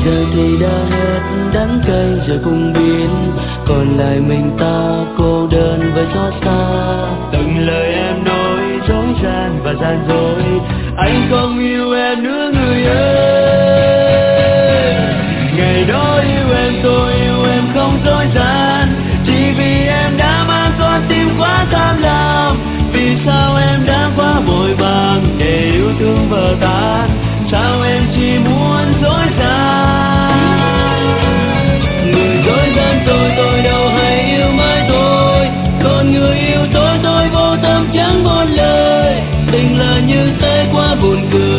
giờ thì đã hết đắng cay rồi cùng biến, còn lại mình ta cô đơn với xót xa. Từng lời em nói dối gian và gian dối, anh không yêu em nữa người ơi. Ngày đó yêu em tôi yêu em không dối gian, chỉ vì em đã mang con tim quá tham lam. Vì sao em đã quá vội vàng để yêu thương vỡ tan, sao em chỉ muốn dối gian. Người dối gian tôi đâu hay yêu mới tôi, còn người yêu tôi vô tâm chẳng một lời. Tình là như thế quá buồn cười.